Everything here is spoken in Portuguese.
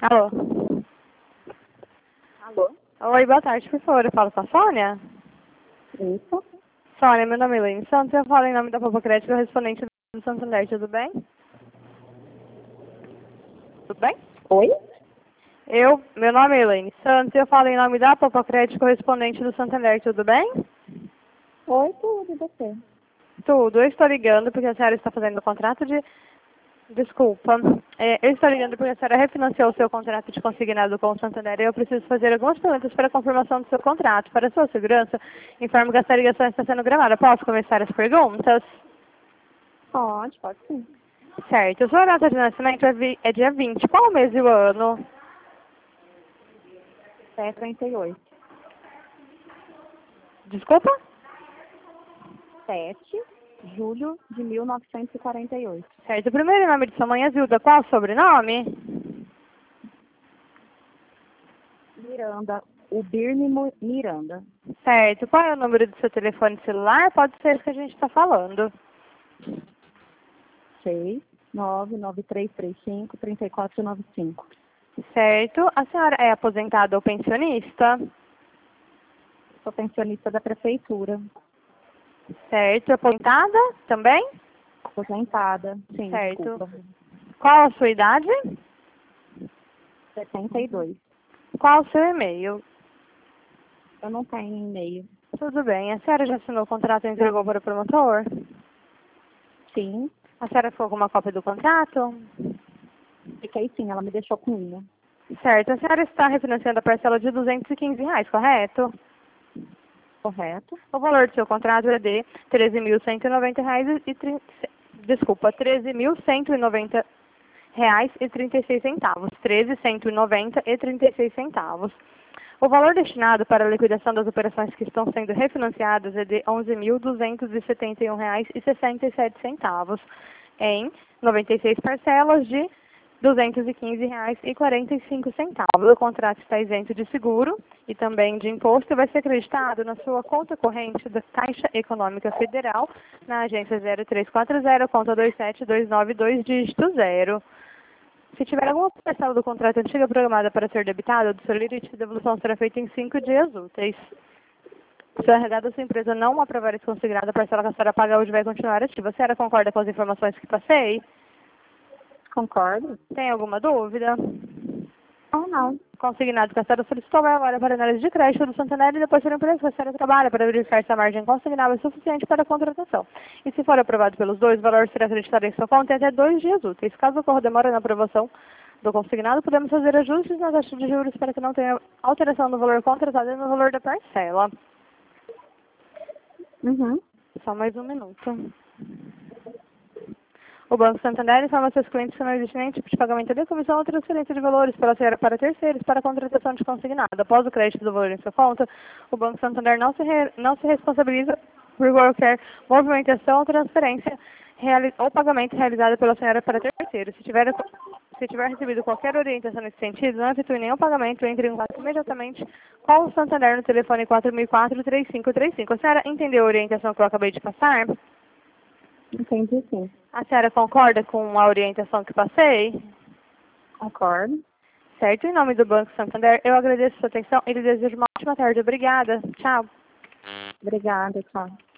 Alô? Alô? Oi, boa tarde, por favor, eu falo com a Sônia? Isso? Sônia, meu nome é Elaine Santos, eu falo em nome da Popo Crédito, correspondente do Santander, tudo bem? Tudo bem? Oi? Meu nome é Elaine Santos, eu falo em nome da Popo Crédito, correspondente do Santander, tudo bem? Oi, tudo, e você? Tudo, eu estou ligando porque a senhora está fazendo o contrato de... Desculpa, eu estou ligando porque a senhora refinanciou o seu contrato de consignado com o Santander e eu preciso fazer algumas perguntas para a confirmação do seu contrato. Para a sua segurança, informo que essa ligação está sendo gravada. Posso começar as perguntas? Pode sim. Certo. Sua data de nascimento é dia 20. Qual o mês e o ano? 738. Desculpa? 7 de julho de 1948. Certo. O primeiro nome de sua mãe é Zilda. Qual o sobrenome? Miranda. O Birne Miranda. Certo. Qual é o número do seu telefone celular? Pode ser esse que a gente está falando. 69993353495. Certo. A senhora é aposentada ou pensionista? Sou pensionista da prefeitura. Certo. Aposentada também? Aposentada. Sim, Certo. desculpa. Qual a sua idade? 72. Qual o seu e-mail? Eu não tenho e-mail. Tudo bem. A senhora já assinou o contrato e entregou para o promotor? Sim. A senhora ficou com uma cópia do contrato? Fiquei sim, ela me deixou com uma. Certo. A senhora está refinanciando a parcela de R$ 215, correto? Correto? O valor do seu contrato é de R$ 13.190 Desculpa, R$ 13.190,36. 13.190,36. O valor destinado para a liquidação das operações que estão sendo refinanciadas é de R$ 11.271,67 em 96 parcelas de R$ 215,45. O contrato está isento de seguro e também de imposto e vai ser acreditado na sua conta corrente da Caixa Econômica Federal, na agência 0340, conta 27292, dígito 0. Se tiver alguma parcela do contrato antiga programada para ser debitada, do seu limite de devolução será feita em 5 dias úteis. Se o RH da sua empresa não aprovar esse consignado, a parcela que a senhora paga hoje vai continuar ativa. A senhora concorda com as informações que passei? Concordo? Tem alguma dúvida? Não. Consignado que a senhora solicitou vai agora para a análise de crédito do Santander e depois será empresa que a senhora trabalha para verificar se a margem consignável é suficiente para a contratação. E se for aprovado pelos dois, o valor será acreditado em sua conta em até 2 dias úteis. Caso ocorra demora na aprovação do consignado, podemos fazer ajustes na taxa de juros para que não tenha alteração no valor contratado e no valor da parcela. Uhum. Só mais um minuto. O Banco Santander informa seus clientes que não existe nenhum tipo de pagamento de comissão ou transferência de valores para terceiros para a contratação de consignado. Após o crédito do valor em sua conta, o Banco Santander não se responsabiliza por qualquer movimentação ou transferência ou pagamento realizado pela senhora para terceiros. Se tiver recebido qualquer orientação nesse sentido, não efetue nenhum pagamento, entre em contato imediatamente com o Santander no telefone 4004-3535. A senhora entendeu a orientação que eu acabei de passar? Entendi, sim. A senhora concorda com a orientação que passei? Concordo. Certo. Em nome do Banco Santander, eu agradeço a sua atenção e lhe desejo uma ótima tarde. Obrigada. Tchau. Obrigada, tchau.